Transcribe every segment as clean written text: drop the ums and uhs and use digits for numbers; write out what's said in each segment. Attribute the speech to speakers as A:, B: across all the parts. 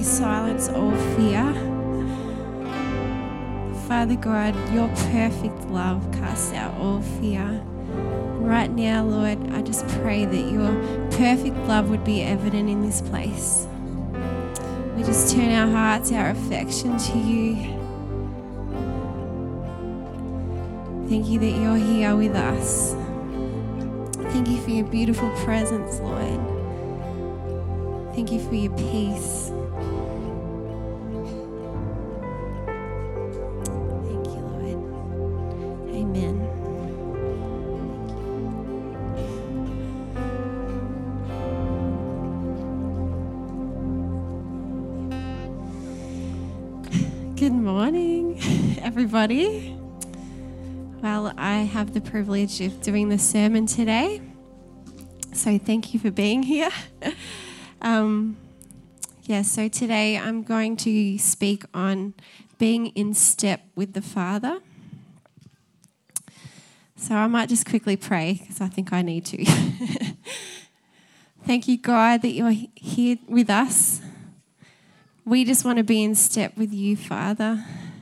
A: silence all fear. Father God, your perfect love casts out all fear. Right now, Lord, I just pray that your perfect love would be evident in this place. We just turn our hearts, our affection to you. Thank you that you're here with us. Thank you for your beautiful presence, Lord. Thank you for your peace. Thank you, Lord. Amen. Good morning, everybody. Well, I have the privilege of doing the sermon today, so thank you for being here. So today I'm going to speak on being in step with the Father. So I might just quickly pray because I think I need to. Thank you, God, that you're here with us. We just want to be in step with you, Father.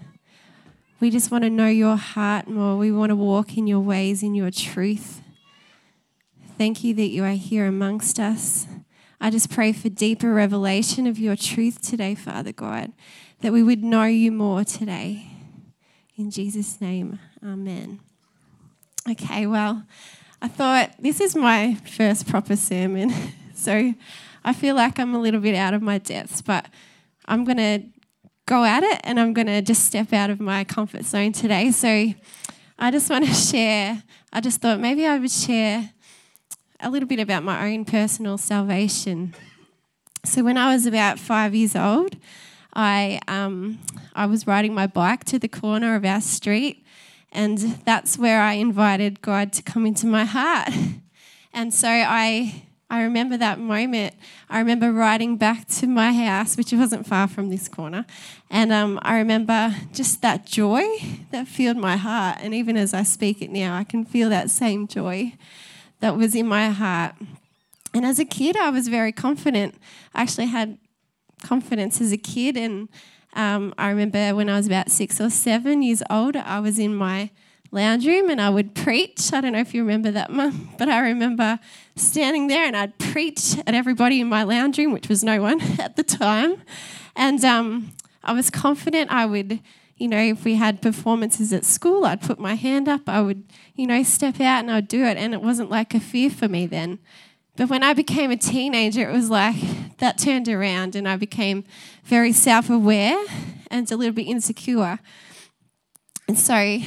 A: We just want to know your heart more. We want to walk in your ways, in your truth. Thank you that you are here amongst us. I just pray for deeper revelation of your truth today, Father God, that we would know you more today. In Jesus' name, amen. Okay, well, I thought this is my first proper sermon, so I feel like I'm a little bit out of my depths, but I'm going to go at it and I'm going to just step out of my comfort zone today. So I just want to share, I just thought maybe I would share a little bit about my own personal salvation. So when I was about 5 years old, I was riding my bike to the corner of our street, and that's where I invited God to come into my heart. And so I remember that moment. I remember riding back to my house, which wasn't far from this corner, and I remember just that joy that filled my heart. And even as I speak it now, I can feel that same joy that was in my heart. And as a kid, I was very confident. I actually had confidence as a kid, and I remember when I was about 6 or 7 years old, I was in my lounge room and I would preach. I don't know if you remember that, Mum, but I remember standing there and I'd preach at everybody in my lounge room, which was no one at the time. And I was confident I would, if we had performances at school, I'd put my hand up, I would, step out and I'd do it. And it wasn't like a fear for me then. But when I became a teenager, it was like that turned around and I became very self-aware and a little bit insecure. And so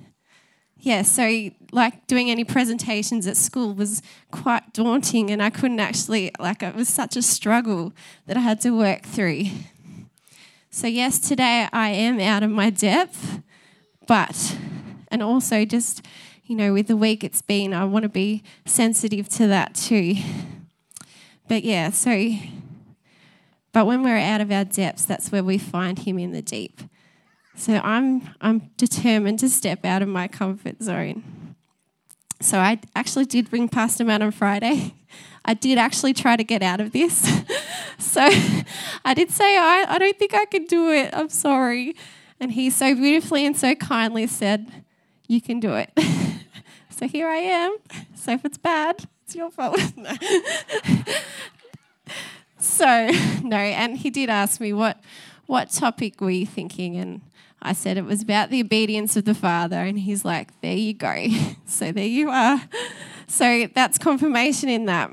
A: like doing any presentations at school was quite daunting, and I couldn't actually, it was such a struggle that I had to work through. So yes, today I am out of my depth, and also just, with the week it's been, I want to be sensitive to that too. But when we're out of our depths, that's where we find him in the deep. So I'm determined to step out of my comfort zone. So I actually did bring Pastor Matt on Friday. I did actually try to get out of this. So I did say, I don't think I can do it. I'm sorry. And he so beautifully and so kindly said, you can do it. So here I am. So if it's bad, it's your fault. No. And he did ask me, what topic were you thinking? And I said it was about the obedience of the Father, and he's like, there you go. So there you are. So that's confirmation in that.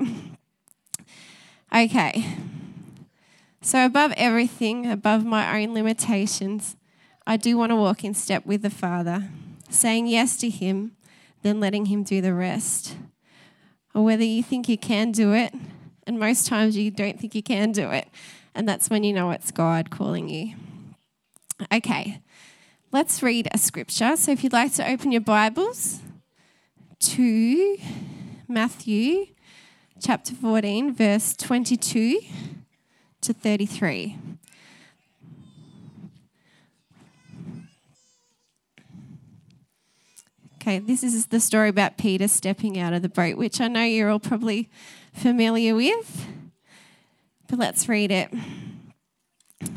A: Okay. So above everything, above my own limitations, I do want to walk in step with the Father, saying yes to him, then letting him do the rest. Or whether you think you can do it, and most times you don't think you can do it, and that's when you know it's God calling you. Okay. Let's read a scripture. So if you'd like to open your Bibles to Matthew chapter 14, verse 22 to 33. Okay, this is the story about Peter stepping out of the boat, which I know you're all probably familiar with. But let's read it.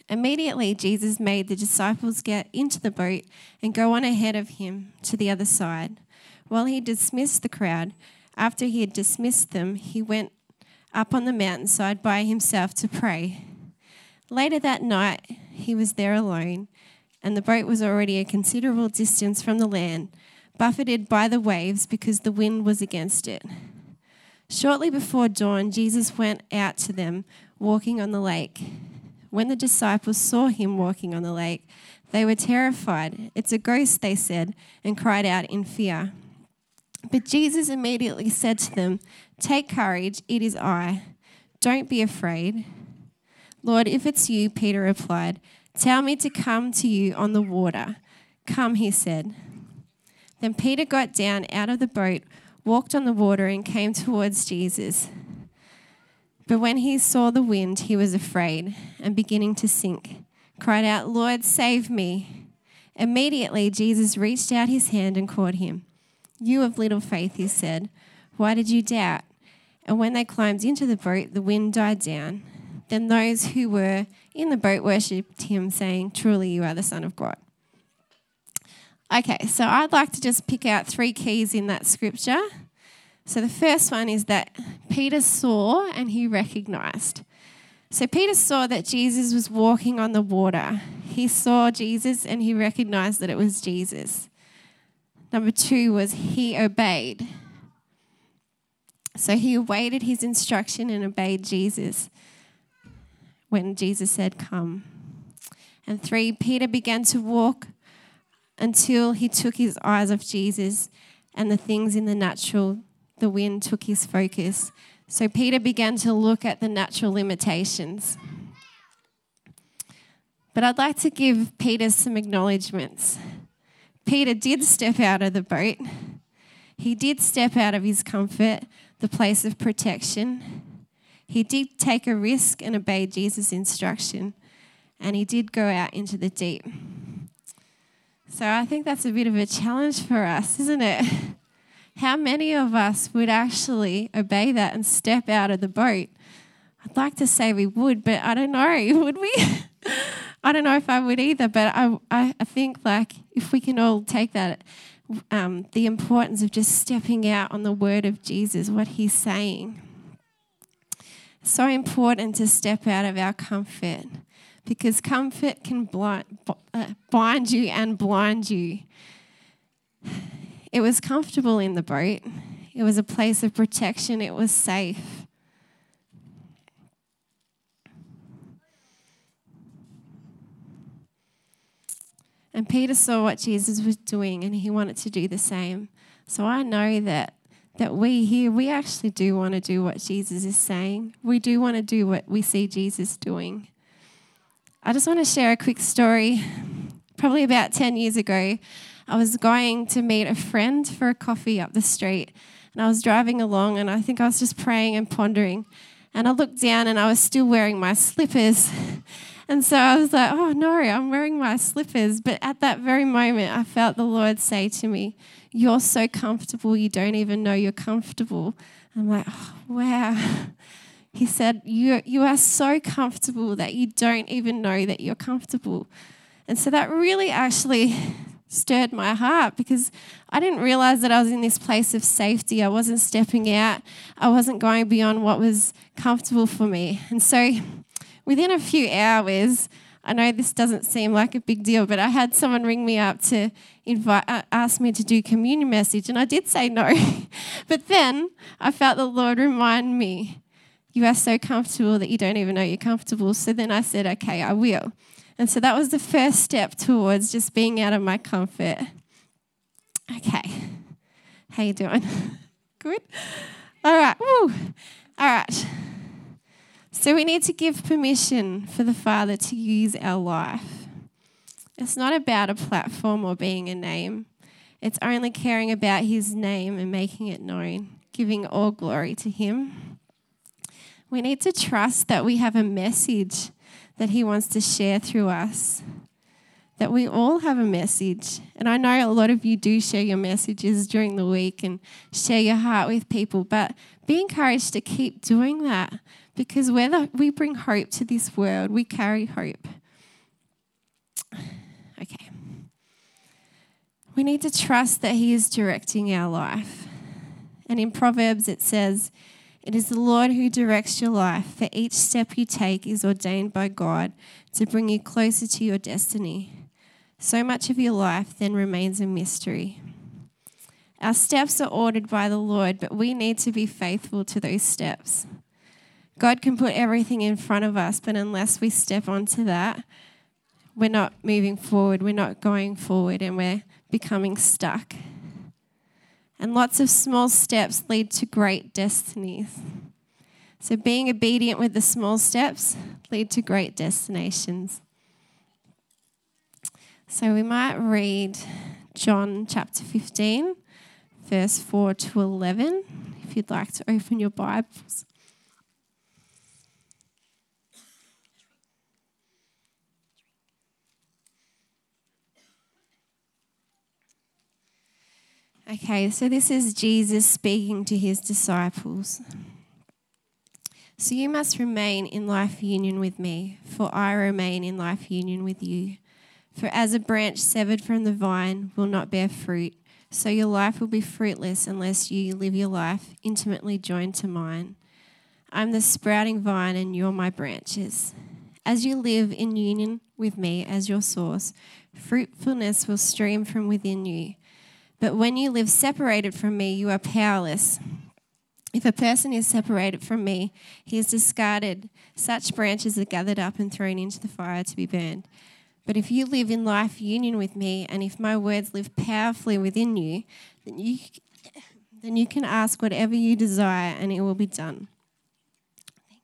A: Immediately, Jesus made the disciples get into the boat and go on ahead of him to the other side. While he dismissed the crowd, after he had dismissed them, he went up on the mountainside by himself to pray. Later that night, he was there alone, and the boat was already a considerable distance from the land, buffeted by the waves because the wind was against it. Shortly before dawn, Jesus went out to them, walking on the lake. When the disciples saw him walking on the lake, they were terrified. "It's a ghost," they said, and cried out in fear. But Jesus immediately said to them, "Take courage, it is I. Don't be afraid." "Lord, if it's you," Peter replied, "tell me to come to you on the water." "Come," he said. Then Peter got down out of the boat, walked on the water, and came towards Jesus. But when he saw the wind, he was afraid, and beginning to sink, cried out, "Lord, save me." Immediately Jesus reached out his hand and caught him. "You of little faith," he said, "why did you doubt?" And when they climbed into the boat, the wind died down. Then those who were in the boat worshipped him, saying, "Truly you are the Son of God." Okay, so I'd like to just pick out 3 keys in that scripture. So the first one is that Peter saw and he recognized. So Peter saw that Jesus was walking on the water. He saw Jesus and he recognized that it was Jesus. Number 2 was he obeyed. So he awaited his instruction and obeyed Jesus when Jesus said, "Come." And 3, Peter began to walk until he took his eyes off Jesus and the things in the natural. The wind took his focus. So Peter began to look at the natural limitations. But I'd like to give Peter some acknowledgements. Peter did step out of the boat. He did step out of his comfort, the place of protection. He did take a risk and obey Jesus' instruction. And he did go out into the deep. So I think that's a bit of a challenge for us, isn't it? How many of us would actually obey that and step out of the boat? I'd like to say we would, but I don't know. Would we? I don't know if I would either, but I think like if we can all take that, the importance of just stepping out on the word of Jesus, what he's saying. It's so important to step out of our comfort because comfort can bind you and blind you. It was comfortable in the boat. It was a place of protection. It was safe. And Peter saw what Jesus was doing and he wanted to do the same. So I know that we here, we actually do want to do what Jesus is saying. We do want to do what we see Jesus doing. I just want to share a quick story. Probably about 10 years ago, I was going to meet a friend for a coffee up the street, and I was driving along, and I think I was just praying and pondering, and I looked down, and I was still wearing my slippers, and so I was like, "Oh no, I'm wearing my slippers," but at that very moment, I felt the Lord say to me, "You're so comfortable, you don't even know you're comfortable." I'm like, "Oh, wow." He said, you are so comfortable that you don't even know that you're comfortable. And so that really actually stirred my heart because I didn't realize that I was in this place of safety. I wasn't stepping out. I wasn't going beyond what was comfortable for me. And so within a few hours, I know this doesn't seem like a big deal, but I had someone ring me up to ask me to do communion message, and I did say no. But then I felt the Lord remind me, "You are so comfortable that you don't even know you're comfortable." So then I said, "Okay, I will." And so that was the first step towards just being out of my comfort. Okay. How you doing? Good? All right. Woo. All right. So we need to give permission for the Father to use our life. It's not about a platform or being a name. It's only caring about his name and making it known, giving all glory to him. We need to trust that we have a message that he wants to share through us, that we all have a message. And I know a lot of you do share your messages during the week and share your heart with people, but be encouraged to keep doing that because whether we bring hope to this world, we carry hope. We need to trust that He is directing our life. And in Proverbs it says, "It is the Lord who directs your life, for each step you take is ordained by God to bring you closer to your destiny." So much of your life then remains a mystery. Our steps are ordered by the Lord, but we need to be faithful to those steps. God can put everything in front of us, but unless we step onto that, we're not moving forward, we're not going forward, and we're becoming stuck. And lots of small steps lead to great destinies. So being obedient with the small steps lead to great destinations. So we might read John chapter 15, verse 4 to 11, if you'd like to open your Bibles. Okay, so this is Jesus speaking to his disciples. "So you must remain in life union with me, for I remain in life union with you. For as a branch severed from the vine will not bear fruit, so your life will be fruitless unless you live your life intimately joined to mine. I'm the sprouting vine and you're my branches. As you live in union with me as your source, fruitfulness will stream from within you. But when you live separated from me, you are powerless. If a person is separated from me, he is discarded. Such branches are gathered up and thrown into the fire to be burned. But if you live in life union with me, and if my words live powerfully within you, then you can ask whatever you desire and it will be done." Thank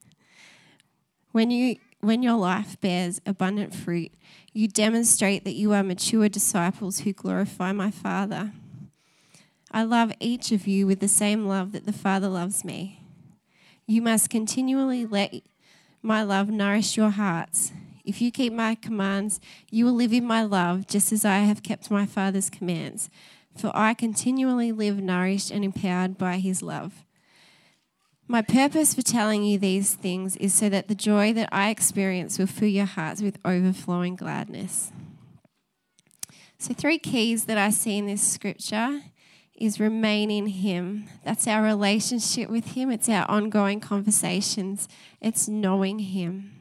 A: you. When your life bears abundant fruit, you demonstrate that you are mature disciples who glorify my Father. I love each of you with the same love that the Father loves me. You must continually let my love nourish your hearts. If you keep my commands, you will live in my love, just as I have kept my Father's commands. For I continually live nourished and empowered by his love. My purpose for telling you these things is so that the joy that I experience will fill your hearts with overflowing gladness. So 3 keys that I see in this scripture is remain in him. That's our relationship with him. It's our ongoing conversations. It's knowing him.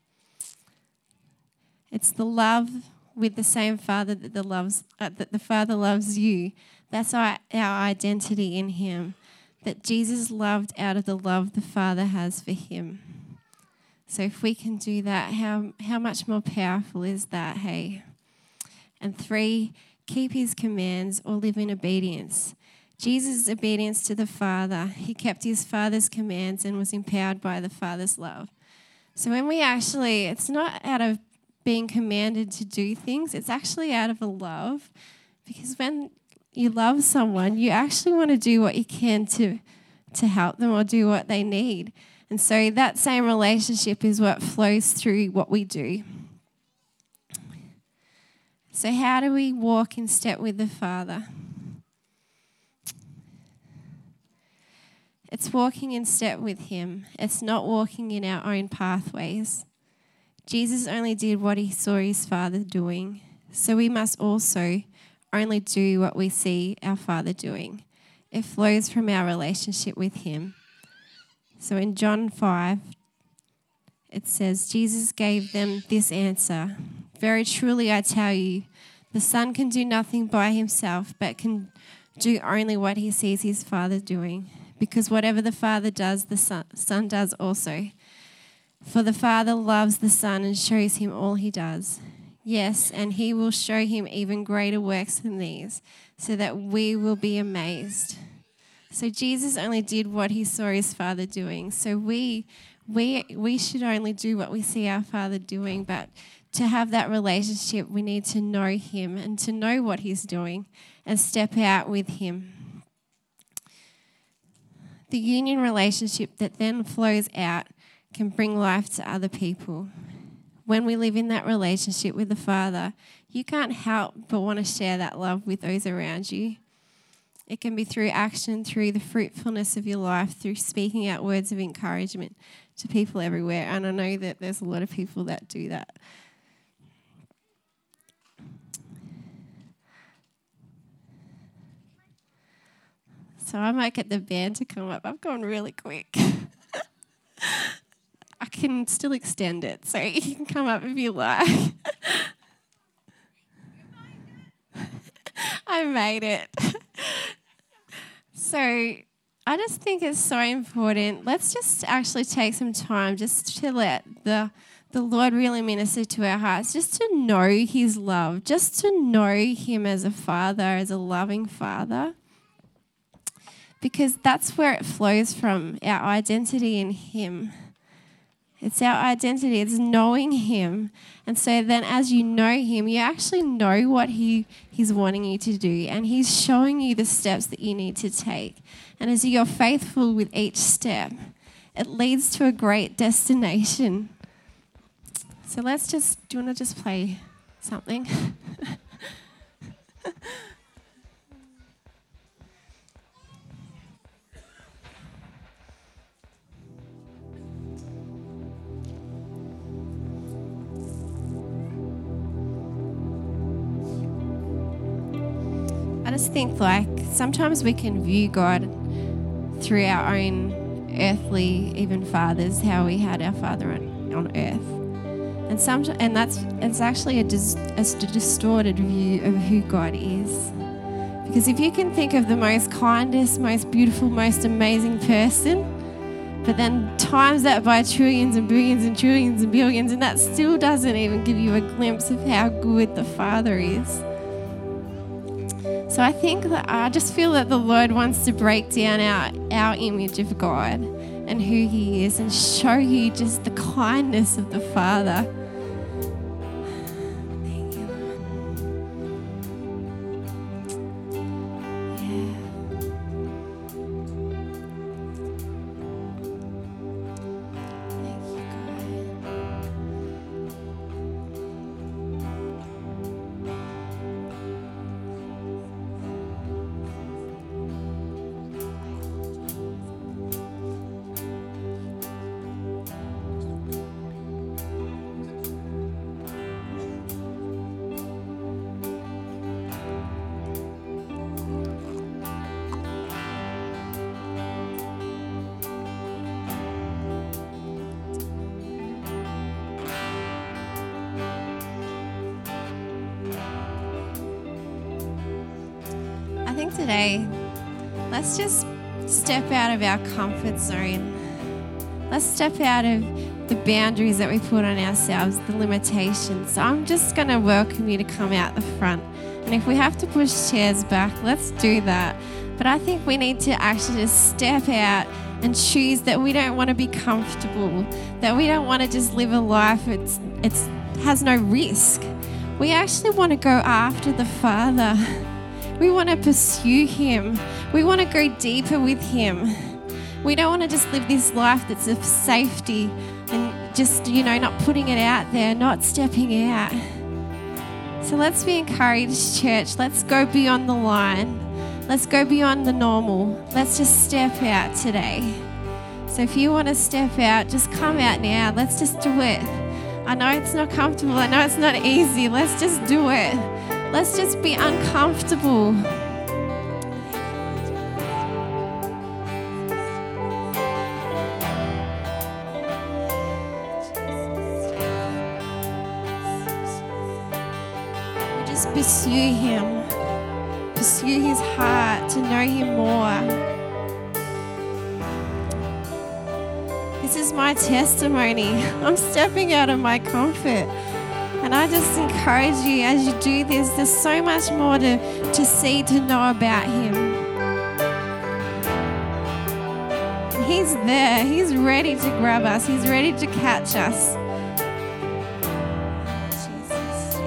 A: It's the love with the same Father that the Father loves you. That's our identity in him. That Jesus loved out of the love the Father has for him. So if we can do that, how much more powerful is that, hey? And 3, keep his commands or live in obedience. Jesus' obedience to the Father, he kept his Father's commands and was empowered by the Father's love. So when it's not out of being commanded to do things, it's actually out of a love. Because when you love someone, you actually want to do what you can to help them or do what they need. And so that same relationship is what flows through what we do. So how do we walk in step with the Father? It's walking in step with him. It's not walking in our own pathways. Jesus only did what he saw his Father doing. So we must also only do what we see our Father doing. It flows from our relationship with him. So in John 5, it says, Jesus gave them this answer. Very truly I tell you, the Son can do nothing by himself, but can do only what he sees his Father doing. Because whatever the Father does, the Son does also. For the Father loves the Son and shows him all he does. Yes, and he will show him even greater works than these, so that we will be amazed. So Jesus only did what he saw his Father doing. So we should only do what we see our Father doing, but to have that relationship, we need to know him and to know what he's doing and step out with him. The union relationship that then flows out can bring life to other people. When we live in that relationship with the Father, you can't help but want to share that love with those around you. It can be through action, through the fruitfulness of your life, through speaking out words of encouragement to people everywhere. And I know that there's a lot of people that do that. So I might get the band to come up. I've gone really quick. I can still extend it, so you can come up if you like. I made it. So I just think it's so important. Let's just actually take some time just to let the Lord really minister to our hearts, just to know his love, just to know him as a father, as a loving father. Because that's where it flows from, our identity in him. It's our identity, it's knowing him. And so then as you know him, you actually know what he's wanting you to do, and he's showing you the steps that you need to take. And as you're faithful with each step, it leads to a great destination. So do you want to just play something? I just think sometimes we can view God through our own earthly, even fathers, how we had our father on earth. And it's actually a distorted view of who God is. Because if you can think of the most kindest, most beautiful, most amazing person, but then times that by trillions and billions and trillions and billions, and that still doesn't even give you a glimpse of how good the Father is. So I just feel that the Lord wants to break down our image of God and who he is, and show you just the kindness of the Father. Thank you, Lord. Yeah. Thank you, I think today, let's just step out of our comfort zone. Let's step out of the boundaries that we put on ourselves, the limitations. So I'm just going to welcome you to come out the front. And if we have to push chairs back, let's do that. But I think we need to actually just step out and choose that we don't want to be comfortable, that we don't want to just live a life it has no risk. We actually want to go after the Father. We want to pursue him. We want to go deeper with him. We don't want to just live this life that's of safety and just, not putting it out there, not stepping out. So let's be encouraged, church. Let's go beyond the line. Let's go beyond the normal. Let's just step out today. So if you want to step out, just come out now. Let's just do it. I know it's not comfortable. I know it's not easy. Let's just do it. Let's just be uncomfortable. We just pursue him. Pursue his heart, to know him more. This is my testimony. I'm stepping out of my comfort. And I just encourage you, as you do this, there's so much more to see, to know about him. He's there. He's ready to grab us. He's ready to catch us. Jesus,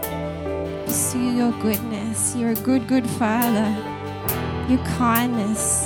A: Jesus. Pursue your goodness. You're a good, good Father. Your kindness.